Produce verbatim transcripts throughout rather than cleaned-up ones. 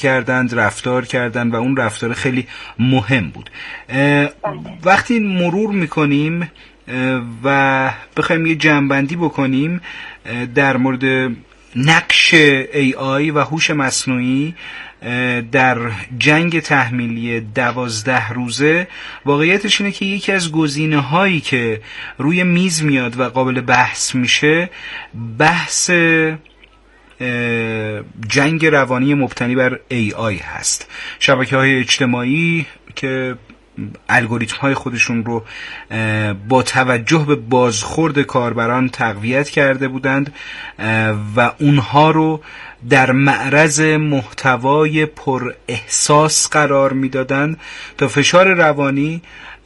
کردند، رفتار کردند و اون رفتار خیلی مهم بود. وقتی مرور میکنیم و بخوایم یه جمع‌بندی بکنیم در مورد نقش ای آی و هوش مصنوعی در جنگ تحمیلی دوازده روزه، واقعیتش اینه که یکی از گزینه هایی که روی میز میاد و قابل بحث میشه بحث جنگ روانی مبتنی بر ای آی هست. شبکه های اجتماعی که الگوریتم های خودشون رو با توجه به بازخورد کاربران تقویت کرده بودند و اونها رو در معرض محتوای پر احساس قرار میدادند تا فشار روانی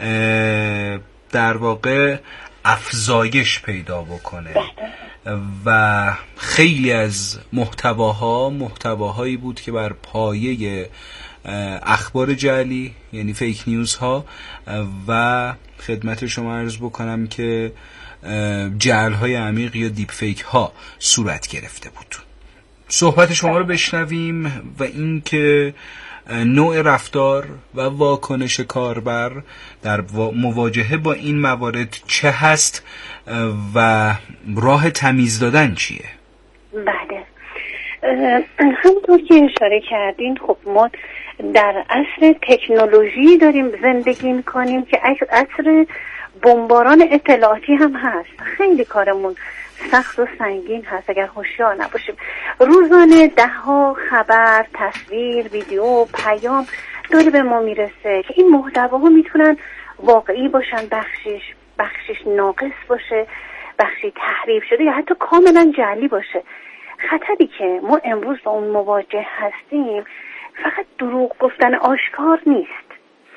در واقع افزایش پیدا بکنه و خیلی از محتواها محتواهایی بود که بر پایه اخبار جعلی یعنی فیک نیوز ها و خدمت شما عرض بکنم که جعل های عمیق یا دیپ فیک ها صورت گرفته بود. صحبت شما رو بشنویم و این که نوع رفتار و واکنش کاربر در مواجهه با این موارد چه هست و راه تمیز دادن چیه؟ بله، همونطور که اشاره کردین خب ما در عصر تکنولوژی داریم زندگی میکنیم که عصر بمباران اطلاعاتی هم هست. خیلی کارمون سخت و سنگین هست اگر هوشیار نباشیم. روزانه ده ها خبر، تصویر، ویدیو، پیام داره به ما میرسه که این محتواها میتونن واقعی باشن، بخشش بخشش ناقص باشه، بخشی تحریف شده یا حتی کاملا جعلی باشه. خطری که ما امروز با اون مواجه هستیم فقط دروغ گفتن آشکار نیست،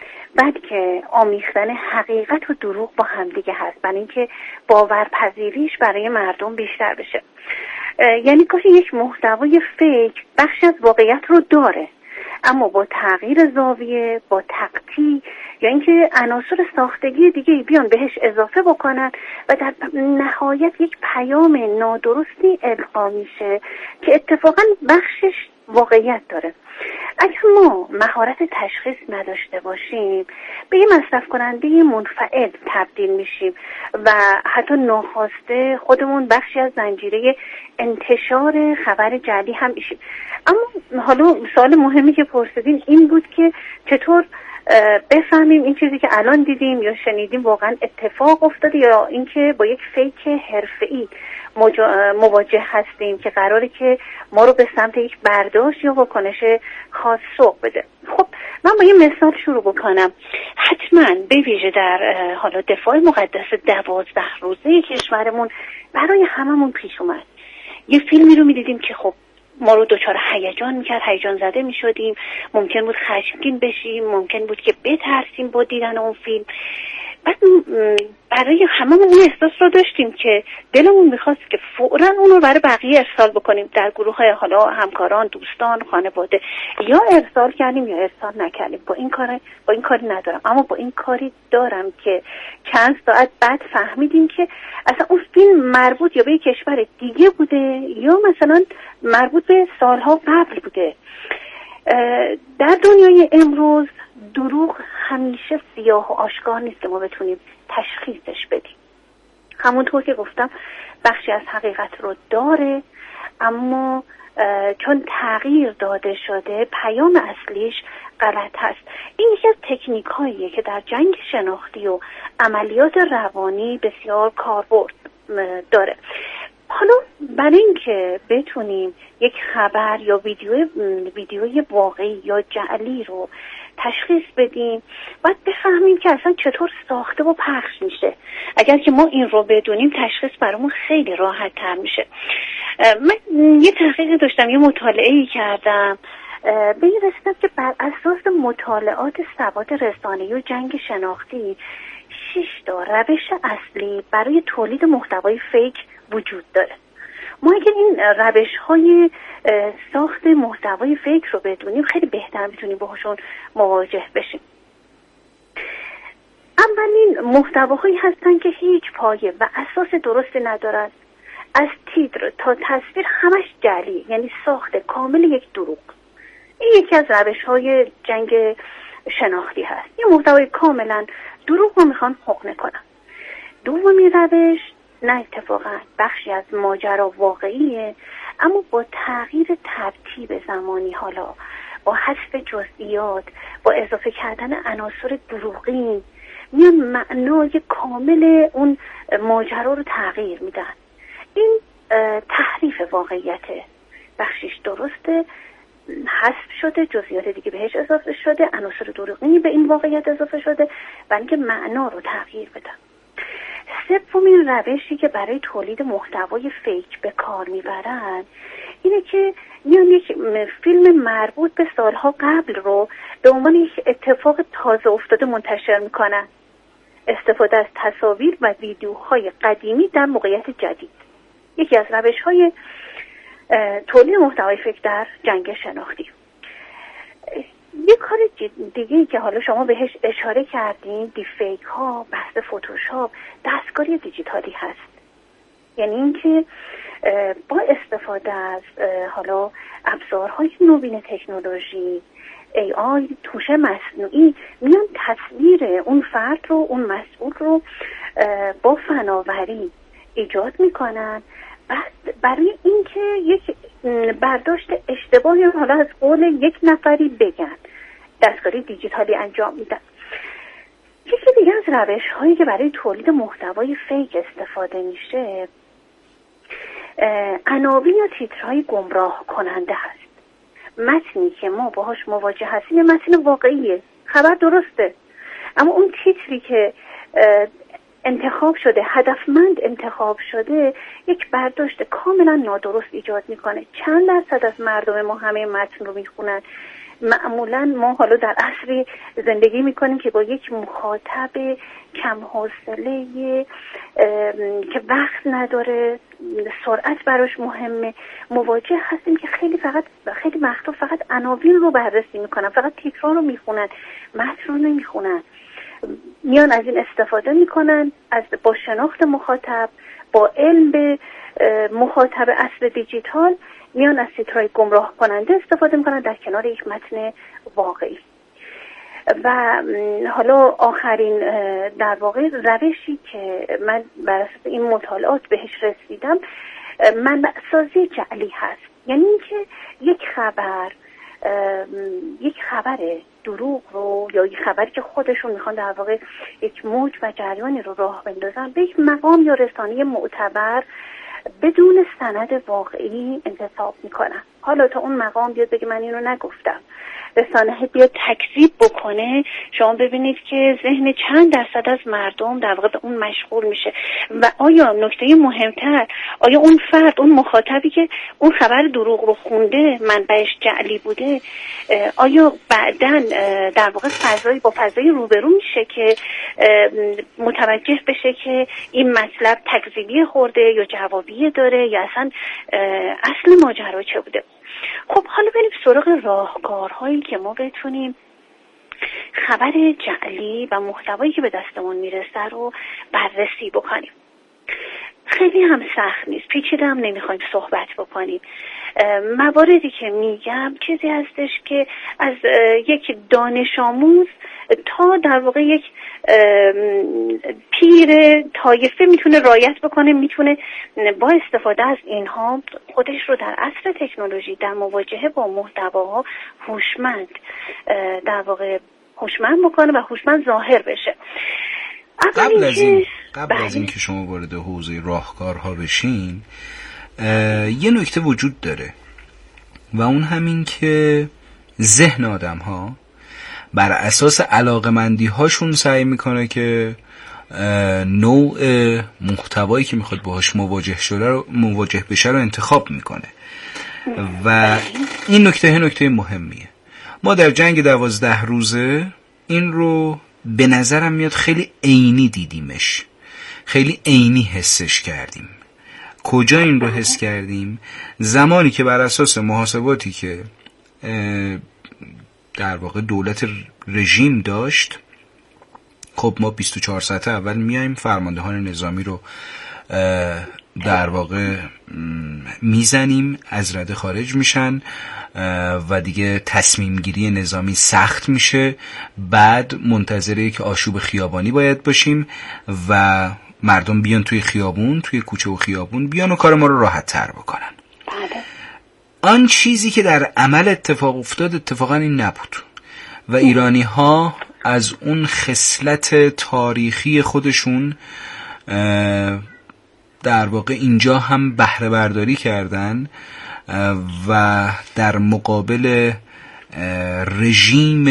بلکه آمیختن حقیقت و دروغ با همدیگه هست، برای اینکه باورپذیریش برای مردم بیشتر بشه. یعنی گاهی یک محتوای فیک بخش از واقعیت رو داره، اما با تغییر زاویه، با تقطیع یا اینکه عناصر ساختگی دیگه بیان بهش اضافه بکنن و در نهایت یک پیام نادرستی القا میشه که اتفاقا بخشش واقعیت داره. اگر ما مهارت تشخیص نداشته باشیم به یه مصرف کننده منفعل تبدیل میشیم و حتی ناخواسته خودمون بخشی از زنجیره انتشار خبر جعلی هم میشیم. اما حالا سوال مهمی که پرسیدین این بود که چطور بفهمیم این چیزی که الان دیدیم یا شنیدیم واقعا اتفاق افتاده یا اینکه با یک فیک حرفه‌ای مواجه هستیم که قراره که ما رو به سمت یک برداشت یا واکنش خاص سوق بده. خب من با یه مثال شروع بکنم. حتما به ویژه در حالا دفاع مقدس دوازده روزه کشورمون برای هممون پیش اومد. یه فیلمی رو می‌دیدیم که خب ما رو دچار هیجان میکرد، هیجان زده میشدیم، ممکن بود خشمگین بشیم، ممکن بود که بترسیم با دیدن اون فیلم. بعد برای هممون این احساس رو داشتیم که دلمون میخواست که فوراً اون رو برای بقیه ارسال بکنیم در گروه های حالا همکاران، دوستان، خانواده، یا ارسال کردیم یا ارسال نکردیم. با این کار با این کاری ندارم، اما با این کاری دارم که چند ساعت بعد فهمیدیم که اصلا اون فیلم مربوط یا به یک کشور دیگه بوده یا مثلا مربوط به سالها قبل بوده. در دنیای امروز دروغ همیشه سیاه و آشکار نیست که ما بتونیم تشخیصش بدیم. همونطور که گفتم بخشی از حقیقت رو داره، اما چون تغییر داده شده پیام اصلیش غلط هست. این یکی از تکنیک هاییه که در جنگ شناختی و عملیات روانی بسیار کاربرد داره. حالا برای اینکه بتونیم یک خبر یا ویدیو ویدیوی واقعی یا جعلی رو تشخیص بدیم باید بفهمیم که اصلا چطور ساخته و پخش میشه. اگر که ما این رو بدونیم تشخیص برامون خیلی راحت تر میشه. من یه تحقیقی داشتم، یه مطالعه‌ای کردم، به این رسیدم که بر اساس مطالعات ثبات رسانه‌ای و جنگ شناختی شش تا روش اصلی برای تولید محتوای فیک وجود داره. ما اگر این روش‌های ساخت محتوای فیک رو بدونیم خیلی بهتر میتونیم باهاشون مواجه بشیم. اولین محتواهایی هستن که هیچ پایه و اساس درستی ندارن. از تیتر تا تصویر همش جعلی، یعنی ساخت کامل یک دروغ. این یکی از روش های جنگ شناختی هست. یه محتوای کاملا دروغ رو میخوان حقنه کنن. دومی روش نه اتفاقا بخشی از ماجرا واقعیه، اما با تغییر ترتیب زمانی، حالا با حذف جزئیات، با اضافه کردن عناصر دروغین، میان معنای کامل اون ماجرا رو تغییر میدن. این تحریف واقعیته. بخشیش درسته، حذف شده، جزئیات دیگه بهش اضافه شده، عناصر دروغینی به این واقعیت اضافه شده و اینکه معنا رو تغییر بدن. سومین روشی که برای تولید محتوای فیک به کار میبرن اینه که میان یک فیلم مربوط به سالها قبل رو به عنوان یک اتفاق تازه افتاده منتشر میکنن. استفاده از تصاویر و ویدیوهای قدیمی در موقعیت جدید یکی از روش‌های تولید محتوای فیک در جنگ شناختی. یک کار دیگه که حالا شما بهش اشاره کردین، دیفیک ها، بحث فتوشاپ، دستکاری دیجیتالی هست. یعنی اینکه با استفاده از حالا ابزارهای نوین تکنولوژی، ای آی، هوش مصنوعی، میان تصویر اون فرد رو، اون مسئول رو با فناوری ایجاد میکنن. بعد برای اینکه یک برداشت اشتباهی حالا از قول یک نفری بگن، دستکاری دیجیتالی انجام میدن. یکی دیگه از روش هایی که برای تولید محتوای فیک استفاده میشه عناوین یا تیترهای گمراه کننده هست. متنی که ما باهاش مواجه هستیم متن واقعیه، خبر درسته، اما اون تیتری که انتخاب شده، هدفمند انتخاب شده، یک برداشت کاملا نادرست ایجاد میکنه. چند درصد از مردم ما همه متن رو میخونن. معمولا ما حالا در عصری زندگی میکنیم که با یک مخاطب کم حوصله که وقت نداره، سرعت براش مهمه، مواجه هستیم که خیلی فقط خیلی وقتا فقط عناوین رو بررسی میکنن، فقط تیترها رو میخونن، متن رو نمیخونن. میان از این استفاده میکنن، از با شناخت مخاطب، با علم به مخاطب عصر دیجیتال، میان از تیترهای گمراه کننده استفاده میکنن در کنار یک متن واقعی. و حالا آخرین در واقع روشی که من بر اساس این مطالعات بهش رسیدم منبع‌سازی جعلی هست. یعنی اینکه یک خبر یک خبر دروغ رو یا یک خبری که خودشون میخوان در واقع یک موج و جریانی رو راه بندازن به یک مقام یا رسانه معتبر بدون سند واقعی انتساب میکنن. حالا تا اون مقام بیاد بگه من اینو نگفتم، رسانه بیاد تکذیب بکنه، شما ببینید که ذهن چند درصد از مردم در واقع به اون مشغول میشه. و آیا نکته مهمتر، آیا اون فرد، اون مخاطبی که اون خبر دروغ رو خونده، منبعش جعلی بوده، آیا بعداً در واقع فضایی با فضایی روبرو میشه که متوجه بشه که این مطلب تکذیبی خورده یا جوابیه داره یا اصلا اصل ماجرا چه بوده؟ خب حالا بریم سراغ راهکارهایی که ما بتونیم خبر جعلی و محتوایی که به دستمون میرسه رو بررسی بکنیم. خیلی هم سخت نیست، پیچیده هم نمیخوایم صحبت بکنیم. مواردی که میگم چیزی هستش که از یک دانش آموز تا در واقع یک پیر طایفه میتونه رعایت بکنه، میتونه با استفاده از اینها خودش رو در عصر تکنولوژی در مواجهه با محتواها هوشمند در واقع هوشمند بکنه و هوشمند ظاهر بشه. قبل از این قبل از این که شما وارد حوزه راهکارها بشین، یه نکته وجود داره و اون همین که ذهن آدم ها بر اساس علاقمندی هاشون سعی میکنه که نوع محتوایی که میخواد باهاش مواجه شده رو مواجه بشه رو انتخاب میکنه و این نکته نکته مهمیه. ما در جنگ دوازده روزه این رو به نظرم میاد خیلی عینی دیدیمش، خیلی عینی حسش کردیم. کجا این رو حس کردیم؟ زمانی که بر اساس محاسباتی که در واقع دولت رژیم داشت، خب ما بیست و چهار ساعت اول میایم فرماندهان نظامی رو در واقع میزنیم، از رده خارج میشن و دیگه تصمیم گیری نظامی سخت میشه. بعد منتظره که آشوب خیابانی باید باشیم و مردم بیان توی خیابون، توی کوچه و خیابون بیان و کار ما رو راحت تر بکنن. بله. آن چیزی که در عمل اتفاق افتاد اتفاقا این نبود و ایرانی ها از اون خصلت تاریخی خودشون در واقع اینجا هم بهره برداری کردن و در مقابل رژیم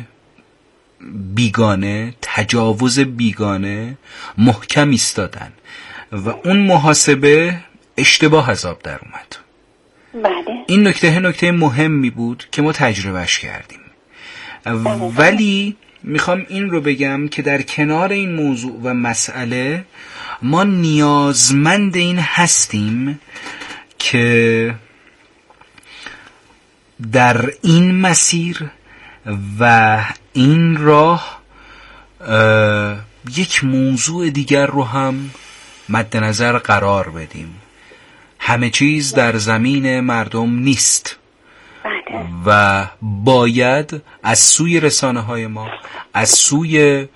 بیگانه، تجاوز بیگانه محکم ایستادن و اون محاسبه اشتباه از آب در اومد. بله. این نکته نکته مهمی بود که ما تجربهش کردیم. ولی میخوام این رو بگم که در کنار این موضوع و مسئله ما نیازمند این هستیم که در این مسیر و این راه یک موضوع دیگر رو هم مد نظر قرار بدیم. همه چیز در زمین مردم نیست و باید از سوی رسانه های ما، از سوی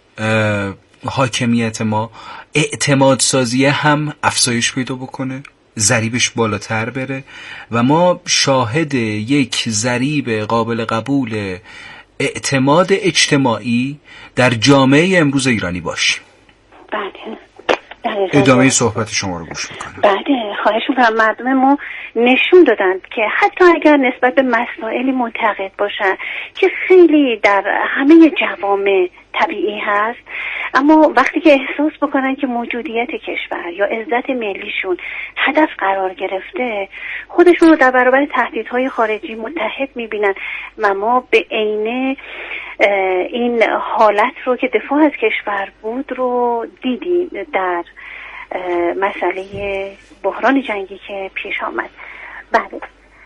حاکمیت ما اعتماد سازیه هم افزایش پیدا بکنه، ضریبش بالاتر بره و ما شاهد یک ضریب قابل قبول اعتماد اجتماعی در جامعه امروز ایرانی باشیم. بله. ادامه صحبت شما رو گوش میکنم. بله، خواهش میکنم. مردم ما نشون دادن که حتی اگر نسبت به مسائلی منتقد باشن که خیلی در همه جوامع طبیعی هست، اما وقتی که احساس بکنن که موجودیت کشور یا عزت ملیشون هدف قرار گرفته، خودشون رو در برابر تهدیدهای خارجی متحد میبینن و ما به عینه این حالت رو که دفاع از کشور بود رو دیدیم در مسئله بحران جنگی که پیش آمد. بله.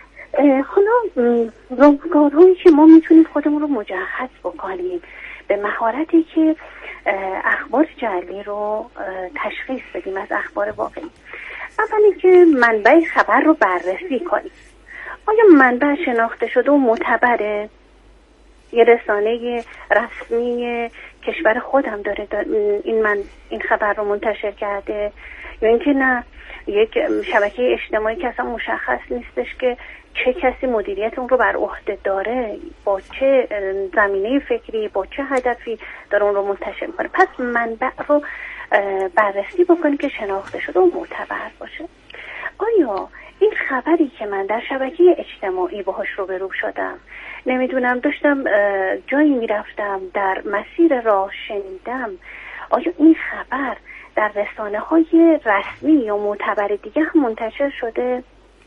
حالا راهکارهایی که ما میتونیم خودمون رو مجهز بکنیم به مهارتی که اخبار جعلی رو تشخیص بدیم از اخبار واقعی. اولی که منبع خبر رو بررسی کنیم. آیا منبع شناخته شده و معتبره؟ یه رسانه رسمی کشور خودم داره این من این خبر رو منتشر کرده، یا اینکه نه یک شبکه اجتماعی که اصلا مشخص نیستش که چه کسی مدیریت اون رو بر عهده داره، با چه زمینه فکری، با چه هدفی داره اون رو منتشر میکنه. پس منبع رو بررسی بکنیم که شناخته شده و معتبر باشه. آیا این خبری که من در شبکه اجتماعی باهاش روبرو شدم، نمیدونم داشتم جایی میرفتم در مسیر راه شنیدم، آیا این خبر در رسانه های رسمی یا معتبر دیگه هم منتشر شده؟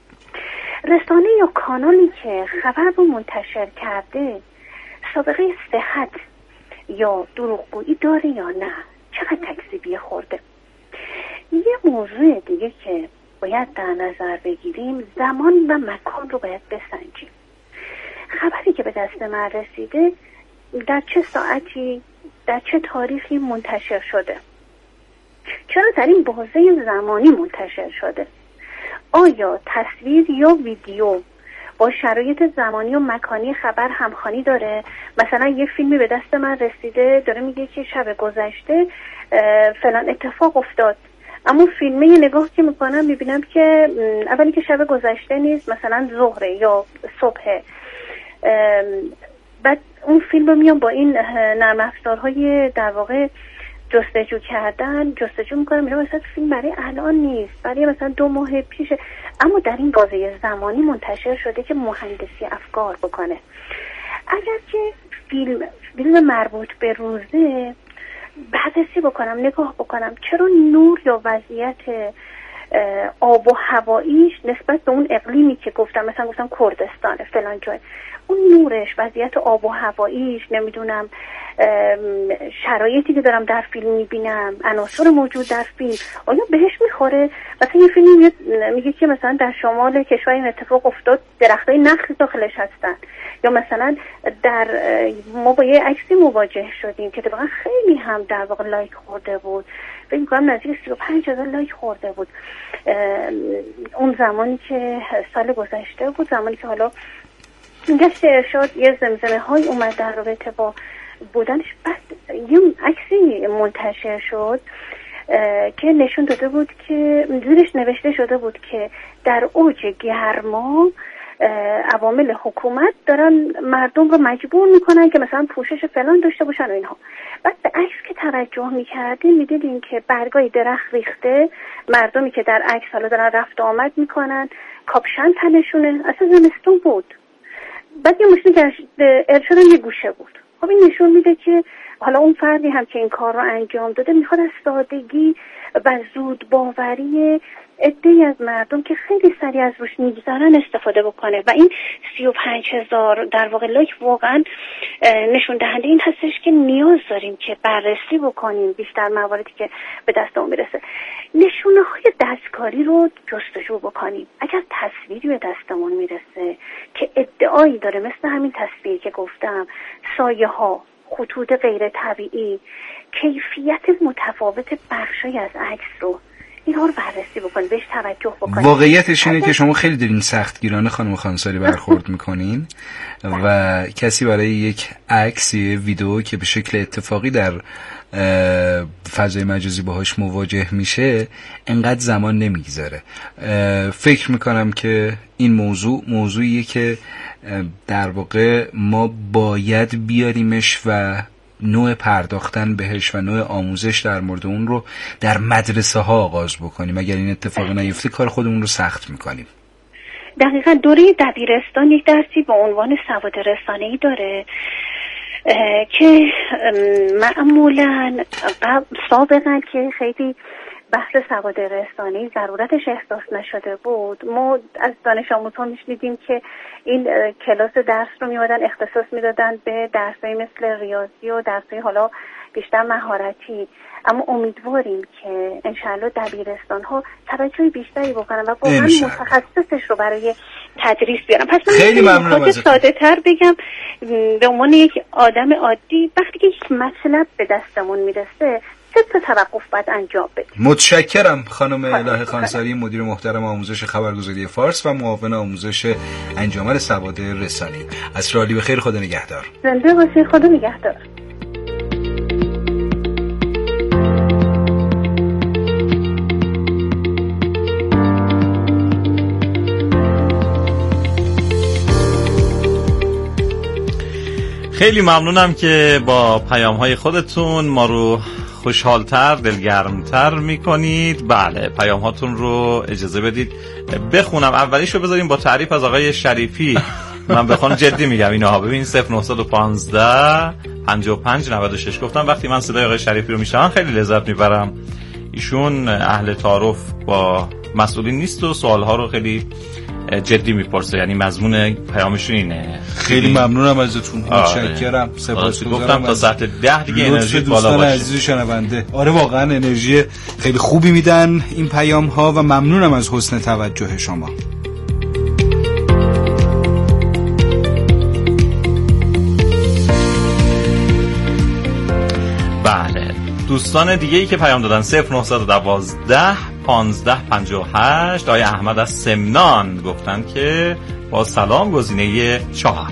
رسانه یا کانالی که خبر رو منتشر کرده سابقه صحت یا دروغگویی داره یا نه؟ چقدر تکذیبی خورده؟ یه موضوع دیگه که باید در نظر بگیریم، زمان و مکان رو باید بسنجیم. خبری که به دست من رسیده در چه ساعتی، در چه تاریخی منتشر شده؟ چرا در این بازه زمانی منتشر شده؟ آیا تصویر یا ویدیو با شرایط زمانی و مکانی خبر همخوانی داره؟ مثلا یه فیلمی به دست من رسیده داره میگه که شب گذشته فلان اتفاق افتاد، اما فیلمه یه نگاه که میکنم میبینم که اولی که شب گذشته نیست، مثلا ظهره یا صبحه. بعد اون فیلم رو میام با این نرم افزارهای در واقع جستجو کردن جستجو میکنم، میرم مثلا فیلم برای الان نیست، برای مثلا دو ماه پیشه، اما در این بازه زمانی منتشر شده که مهندسی افکار بکنه. اگر که فیلم فیلم مربوط به روزه بررسی بکنم، نگاه بکنم چرا نور یا وضعیت آب و هواییش نسبت به اون اقلیمی که گفتم، مثلا گفتم کردستان فلان جای، اون نورش، وضعیت آب و هواییش، نمیدونم شرایطی که دارم در فیلم میبینم، عناصر موجود در فیلم آیا بهش میخوره؟ مثلا یه فیلم میگه که مثلا در شمال کشور این اتفاق افتاد، درختای نخل داخلش هستن، یا مثلا در ما با یه عکسی مواجه شدیم که واقعا خیلی هم در واقع لایک خورده بود، فکر می‌کنم نزدیک سی و پنج هزار لایک خورده بود اون زمانی که سال گذشته بود، زمانی که حالا گشت ارشاد یه زمزمه های اومد در رابطه با بودنش. بعد یه عکسی منتشر شد که نشون داده بود که زیرش نوشته شده بود که در اوج گرما عوامل حکومت دارن مردم رو مجبور میکنن که مثلا پوشش فلان داشته باشن و اینها. بعد به عکس که توجه میکردیم میدیدیم که برگای درخت ریخته، مردمی که در عکس حالا دارن رفت آمد میکنن، کاپشن تنشونه، اصلا زمستون بود. بعد یه ماشین که ارشاد یه گوشه بود. خب این نشون میده که حالا اون فردی هم که این کار رو انجام داده میخواد از سادگی و زود باوری عده‌ای از مردم که خیلی سریع از روش میگذرن استفاده بکنه و این سی و پنج هزار در واقع لایک واقعا نشون دهنده این هستش که نیاز داریم که بررسی بکنیم بیشتر مواردی که به دستمون میرسه، نشونه های دستکاری رو جستجو بکنیم. اگر تصویری به دستمون میرسه که ادعایی داره مثل همین تصویر که گفتم، سایه ها، خطوط غیر طبیعی، کیفیت متفاوت بخشای از عکس رو اینها رو بررسی بکنید، بهش توجه بکنید. واقعیتش اینه که شما خیلی دارین سختگیرانه خانم خانساری برخورد میکنین و کسی برای یک عکس یا ویدیو که به شکل اتفاقی در فضای مجازی باهاش مواجه میشه انقدر زمان نمیگذاره. فکر میکنم که این موضوع موضوعیه که در واقع ما باید بیاریمش و نوع پرداختن بهش و نوع آموزش در مورد اون رو در مدرسه ها آغاز بکنیم. اگر این اتفاق نیفته کار خودمون رو سخت میکنیم. دقیقا دوره دبیرستان یک درسی با عنوان سواد رسانه‌ای داره که معمولا سابقا که خیلی بحث سواد رسانه‌ای ضرورتش احساس نشده بود، ما از دانش آموزان میشنیدیم که این کلاس درس رو میادن اختصاص میدادن به درسایی مثل ریاضی و درسایی حالا بیشتر مهارتی. اما امیدواریم که انشالله دبیرستان ها توجه بیشتری بکنن و واقعا متخصصش رو برای تدریس بیارن. پس من خیلی ممنونم ازت. ساده تر بگم، به عنوان یک آدم عادی وقتی که یک مطلب به دستمون میرسه سه تا توقف باید انجام بدیم. متشکرم خانم الهه خانساری، مدیر محترم آموزش خبرگزاری فارس و معاون آموزش انجمن سواد رسانه‌ای. عصر عالی بخیر، خدا نگهدار. زنده باشید، خدا نگهدار. خیلی ممنونم که با پیام‌های خودتون ما رو خوشحالتر، دلگرمتر میکنید. بله، پیام هاتون رو اجازه بدید بخونم. اولیشو بذاریم با تعریف از آقای شریفی. من بخوام جدی میگم اینها. ببین صفر نه یک پنج پنجاه و پنج نود و شش گفتم وقتی من صدای آقای شریفی رو میشنوم خیلی لذت میبرم. ایشون اهل تعارف با مسئولین نیست و سوالها رو خیلی جدی میپرسه، یعنی مضمون پیامشون اینه. خیلی ممنونم ازتون، متشکرم، سپاسگزارم. گفتم تا ساعت ده دیگه انرژی بالا باشه. عزیز شنونده، آره واقعا انرژی خیلی خوبی میدن این پیام ها و ممنونم از حسن توجه شما. بله، دوستان دیگه ای که پیام دادن صفر نه یک دو پانزده پنجاه و هشت. آقای احمد از سمنان گفتن که با سلام گزینه چهار.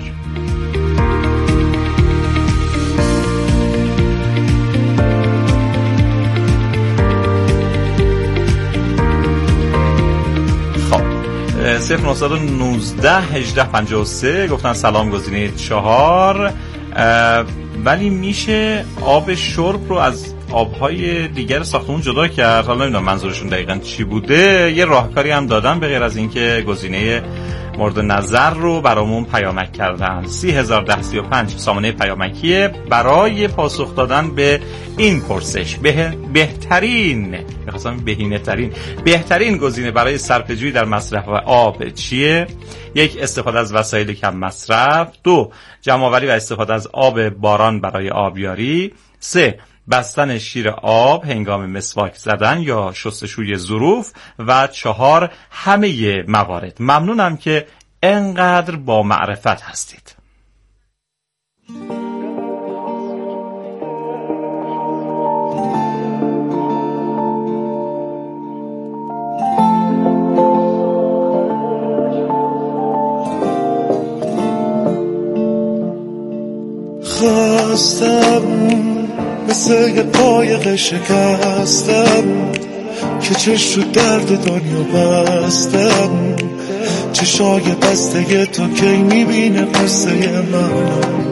خب صفر نه یک نه هجده پنجاه و سه گفتن سلام گزینه چهار. ولی میشه آب شرب رو از آبهای دیگر ساختمون جدا کرد. حالا نمیدونم منظورشون دقیقاً چی بوده. یه راهکاری هم دادن به غیر از اینکه گزینه مورد نظر رو برامون پیامک کردن. سی هزار ده سی و پنج سامانه پیامکیه برای پاسخ دادن به این پرسش. به بهترین می‌خواستم بهینه ترین بهترین گزینه برای صرفه‌جویی در مصرف آب چیه؟ یک، استفاده از وسایل کم مصرف. دو، جمع‌آوری و استفاده از آب باران برای آبیاری. سه، بستن شیر آب هنگام مسواک زدن یا شستشوی ظروف. و چهار، همه موارد. ممنونم که انقدر با معرفت هستید. خواستم مثل یه قایق شکستم که چشم رو درد دنیا بستم، چشای بسته تو کی میبینه قصه من.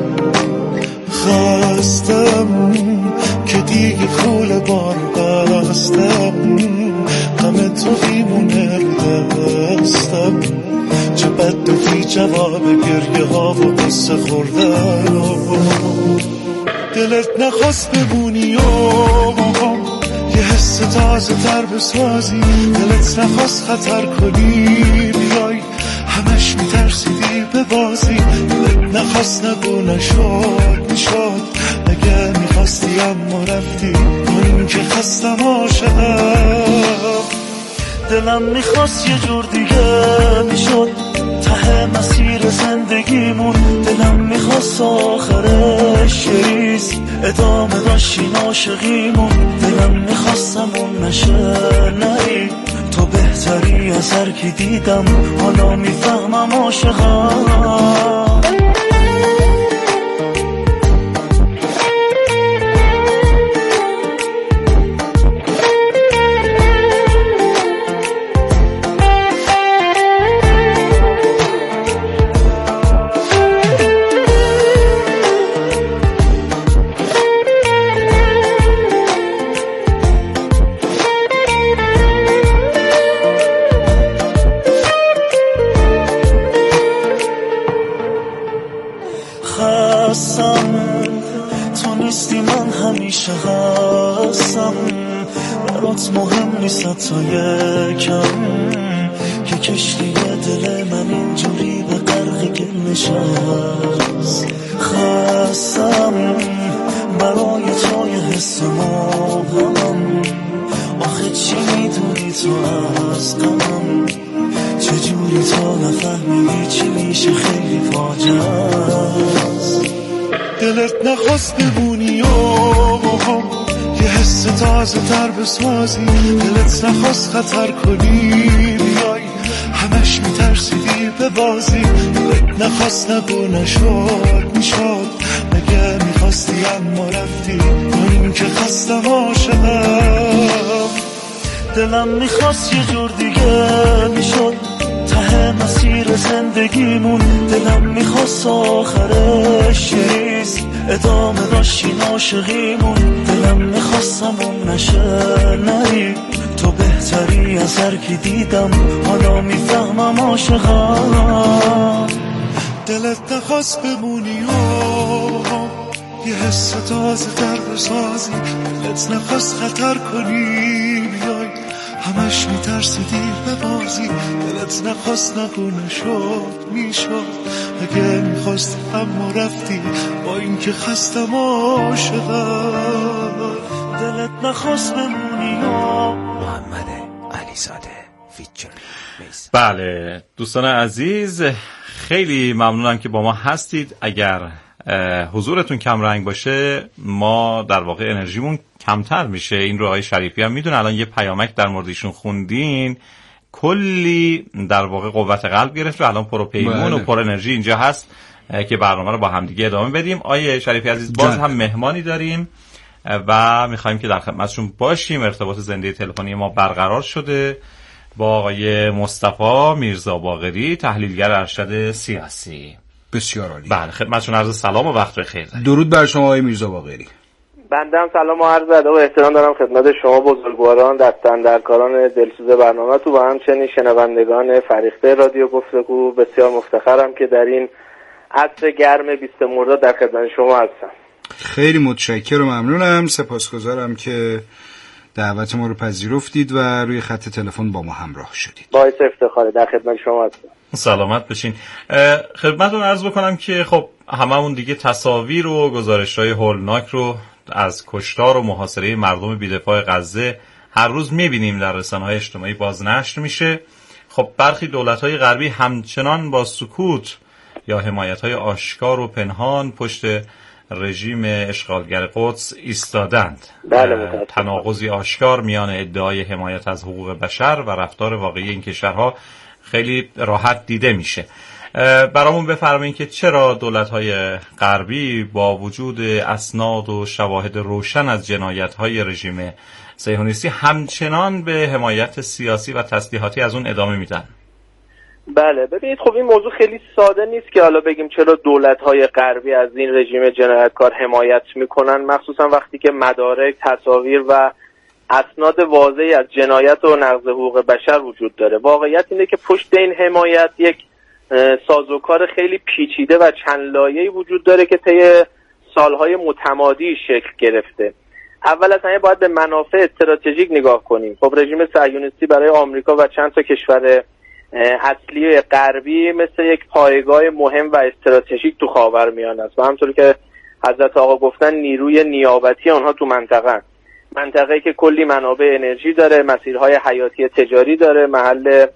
خواستم که دیگه خول بار بستم، غم تو بیمونه دستم، چه بد و بی جواب گریه ها و قصه خوردن. دلت نخواست بمونی و یه حس تازه تر بسازی، دلت نخواست خطر کنی بیای، همش میترسیدی به بازی، دلت نخواست نگو نشد میشد، اگه میخواستی اما رفتی، من که خستم عاشقم. دلم میخواست یه جور دیگه میشد ته مسیر زندگیمون، دلم میخواست آخرش ریز ادامه داشتین عاشقیمون، دلم میخواستم اون نشه نری، تو بهتری از هر کی دیدم، حالا میفهمم عاشقم. تو نیستی من همیشه هستم، برات مهم نیست تا یکم که کشتی دل من اینجوری به غرق گل نشست. خستم برای تو یه حس مبهم، آخه چی میدونی تو از غمم، چجوری تو نفهمیدی چی میشه خیلی فاجعه است. دلت نخواست بمونی و یه حس تازه تر بسازی، دلت نخواست خطر کنی بیای، همش میترسیدی به بازی، دلت نخواست نگو نشد میشد، اگه میخواستی اما رفتی، من که خستم عاشقم. دلم میخواست یه جور دیگه میشد ته مسیر زندگیمون، دلم میخواست آخرش ریز ادامه داشتین عاشقیمون، دلم میخواستم اون نشه نری، تو بهتری از هر کی دیدم، حالا میفهمم عاشقم. دلت نخواست بمونی و یه حس تازه تر بسازی، دلت نخواست خطر کنی بیای، همش میترسیدی به بازی، دلت نخواست نگو نشد میشد، اگه میخواستی اما رفتی، با این که خستم عاشقم. دلت نخواست بمونی. محمد علیزاده فیچر. بله دوستان عزیز، خیلی ممنونم که با ما هستید. اگر حضورتون کم رنگ باشه ما در واقع انرژیمون کمتر میشه. این رو آقای شریفی هم میدونه. الان یه پیامک در موردشون خوندین، کلی در واقع قوت قلب گرفت و الان پروپیمون و پر انرژی اینجا هست که برنامه رو با همدیگه ادامه بدیم. آقای شریفی عزیز باز هم مهمانی داریم و میخوایم که در خدمتشون باشیم. ارتباط زنده تلفنی ما برقرار شده با آقای مصطفی میرزا باقری، تحلیلگر ارشد سیاسی. بسیار عالی. بله خدمتتون عرض سلام و وقت بخیر. درود بر شما آقای میرزا باقری. بنده هم سلام و عرض ادب و احترام دارم خدمت شما بزرگواران، دستاندرکاران دلسوز برنامه تو و همچنین شنوندگان فریخته رادیو گفتگو. بسیار مفتخرم که در این عصر گرم بیست مرداد در خدمت شما هستم. خیلی متشکرم و ممنونم، سپاسگزارم که دعوت ما رو پذیرفتید و روی خط تلفن با ما همراه شدید. باعث افتخاره، در خدمت شما هستم. سلامت بشین. خدمتتون عرض بکنم که خب هممون دیگه تصاویر و گزارش‌های هولناک رو از کشتار و محاصره مردم بی‌دفاع غزه هر روز می‌بینیم در رسانه‌های اجتماعی بازنشر میشه. خب برخی دولت‌های غربی همچنان با سکوت یا حمایت‌های آشکار و پنهان پشت رژیم اشغالگر قدس ایستادند. بله، تناقضی آشکار میان ادعای حمایت از حقوق بشر و رفتار واقعی این کشورها خیلی راحت دیده میشه. برامون بفرمایید که چرا دولت‌های غربی با وجود اسناد و شواهد روشن از جنایت‌های رژیم صهیونیستی همچنان به حمایت سیاسی و تسلیحاتی از اون ادامه میدن؟ بله ببینید، خب این موضوع خیلی ساده نیست که حالا بگیم چرا دولت‌های غربی از این رژیم جنایتکار حمایت میکنن، مخصوصا وقتی که مدارک، تصاویر و اسناد واضحی از جنایت و نقض حقوق بشر وجود داره. واقعیت اینه که پشت این حمایت یک سازوکار خیلی پیچیده و چند لایه‌ای وجود داره که طی سالهای متمادی شکل گرفته. اول از همه باید به منافع استراتژیک نگاه کنیم. خب رژیم صهیونیستی برای آمریکا و چند تا کشور اصلی غربی مثل یک پایگاه مهم و استراتژیک تو خاورمیانه است و همونطور که حضرت آقا گفتن نیروی نیابتی آنها تو منطقه منطقه‌ای که کلی منابع انرژی داره، مسیرهای حیاتی تجاری داره، محل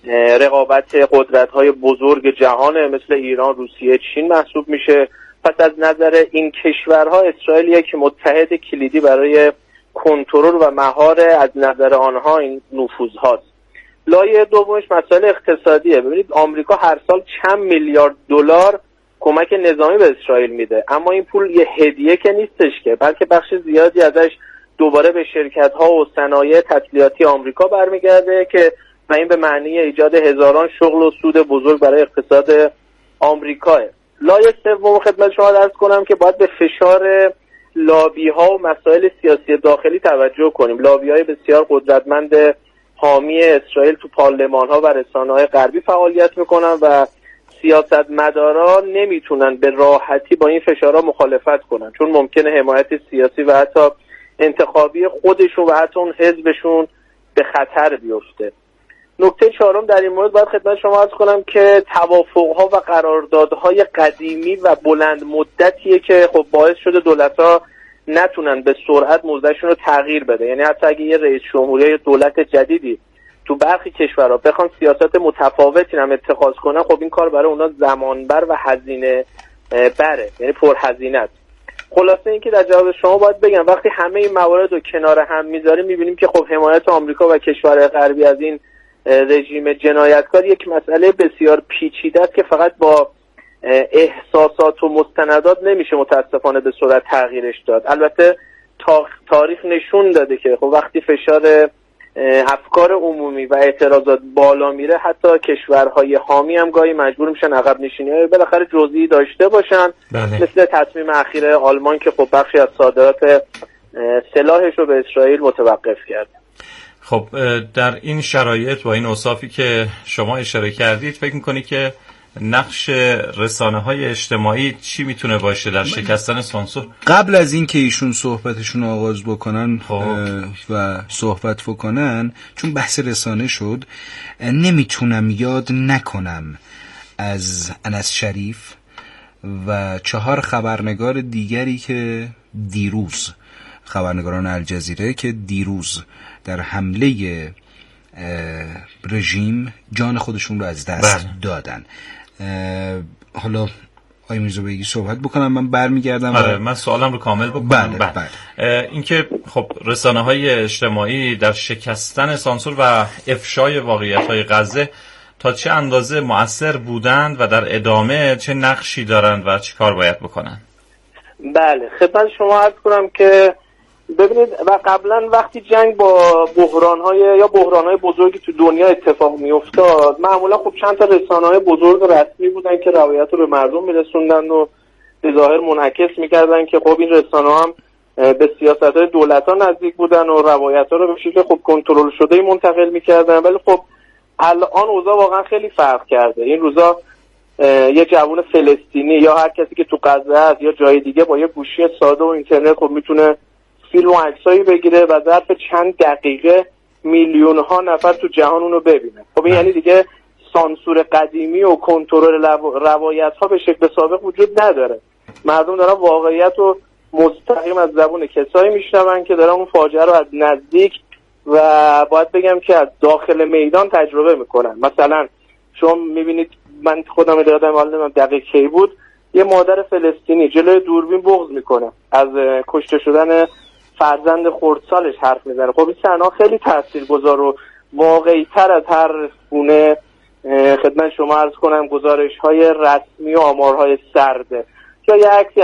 رقابت قدرت‌های بزرگ جهان مثل ایران، روسیه، چین محسوب میشه. پس از نظر این کشورها اسرائیل یک متحد کلیدی برای کنترل و مهار از نظر آنها این نفوذ هاست. لایه دومش مسائل اقتصادیه. ببینید آمریکا هر سال چند میلیارد دلار کمک نظامی به اسرائیل میده، اما این پول یه هدیه که نیستش که، بلکه بخش زیادی ازش دوباره به شرکت‌ها و صنایع تسلیحاتی آمریکا برمیگرده که و این به معنی ایجاد هزاران شغل و سود بزرگ برای اقتصاد آمریکاه. لایه سوم خدمت شما عرض کنم که باید به فشار لابی‌ها و مسائل سیاسی داخلی توجه کنیم. لابی‌های بسیار قدرتمند حامی اسرائیل تو پارلمان‌ها و رسانه‌های غربی فعالیت میکنن و سیاستمداران نمیتونن به راحتی با این فشارها مخالفت کنن، چون ممکنه حمایت سیاسی و حتی انتخابی خودشون و حتی اون حزبشون به خطر بیفته. نکته چهارم در این مورد باید خدمت شما عرض کنم که توافق‌ها و قراردادهای قدیمی و بلند مدتیه که خب باعث شده دولت‌ها نتونن به سرعت موضعشون رو تغییر بده. یعنی حتی اگه یه رئیس جمهوری یا دولت جدیدی تو برخی کشورها بخوان سیاست متفاوتی هم اتخاذ کنن، خب این کار برای اونا زمانبر و هزینه بره، یعنی پرهزینه است. خلاصه اینکه در جواب شما باید بگم وقتی همه این موارد رو کنار هم میذاریم میبینیم که خب حمایت آمریکا و کشورهای غربی از این رژیم جنایتکار یک مسئله بسیار پیچیده است که فقط با احساسات و مستندات نمیشه متاسفانه به صورت تغییرش داد. البته تاریخ نشون داده که خب وقتی فشار افکار عمومی و اعتراضات بالا میره، حتی کشورهای حامی هم گاهی مجبور میشن عقب نشینی بالاخره جزئی داشته باشن. بله. مثل تصمیم اخیر آلمان که خب بخشی از صادرات سلاحش رو به اسرائیل متوقف کرد. خب در این شرایط با این اوصافی که شما اشاره کردید فکر میکنی که نقش رسانه‌های اجتماعی چی میتونه باشه در شکستن سانسور؟ قبل از این که ایشون صحبتشون آغاز بکنن و صحبت بکنن، چون بحث رسانه شد، نمیتونم یاد نکنم از انس شریف و چهار خبرنگار دیگری که دیروز، خبرنگاران الجزیره که دیروز در حمله رژیم جان خودشون رو از دست بله. دادن. حالا آقای میرزا بیگی صحبت بکنم، من برمیگردم. آره و... من سوالم رو کامل بکنم. بله بله, بله. اینکه خب رسانه‌های اجتماعی در شکستن سانسور و افشای واقعیت‌های غزه تا چه اندازه مؤثر بودند و در ادامه چه نقشی دارند و چه کار باید بکنن؟ بله خدمت شما عرض کنم که ببینید و قبلا وقتی جنگ با بحران‌های یا بحران‌های بزرگی تو دنیا اتفاق می‌افتاد، معمولا خب چند تا رسانه‌های بزرگ رسمی بودن که روایت رو به مردم می‌رسوندن و به ظاهر منعکس می‌کردن که خب این رسانه‌ها هم به سیاست‌های دولت‌ها نزدیک بودن و روایت‌ها رو به شکل خب کنترل شده‌ای منتقل می‌کردن. ولی خب الان اوضاع واقعا خیلی فرق کرده. این روزا یه جوان فلسطینی یا هر کسی که تو غزه است یا جای دیگه با یه گوشی ساده و اینترنت خب میتونه فیلم و عکسایی بگیره و ظرف چند دقیقه میلیون ها نفر تو جهان اونو ببینه. خب این یعنی دیگه سانسور قدیمی و کنترل روایت ها به شکل سابق وجود نداره. مردم دارن واقعیت رو مستقیم از زبون کسایی میشنون که دارن اون فاجعه رو از نزدیک و باید بگم که از داخل میدان تجربه میکنن. مثلا شما میبینید، من خودم یادم حالا دقیق کی بود، یه مادر فلسطینی جلوی دوربین بغض میکنه، از کشته شدن فرزند خردسالش حرف میزنه. خب این صحنه خیلی تاثیرگذار و واقعی تر از هر گونه خدمت شما عرض کنم گزارش های رسمی و آمارهای سرده یا یه عکسی